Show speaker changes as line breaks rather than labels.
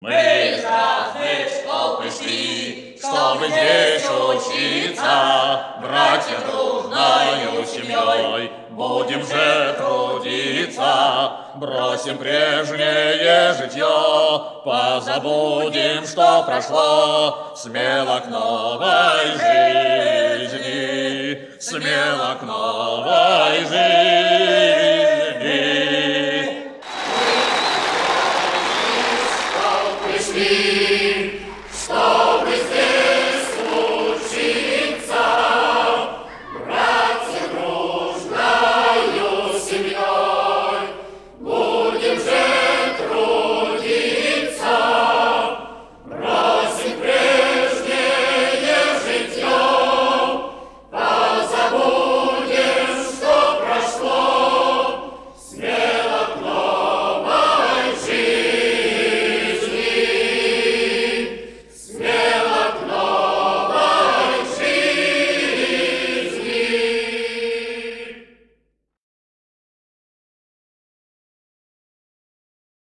Мы из разных школ пришли, чтобы здесь учиться. Братья дружною семьей будем же трудиться. Бросим прежнее житье, позабудем, что прошло. Смело к новой жизни, смело к новой жизни.
Пришли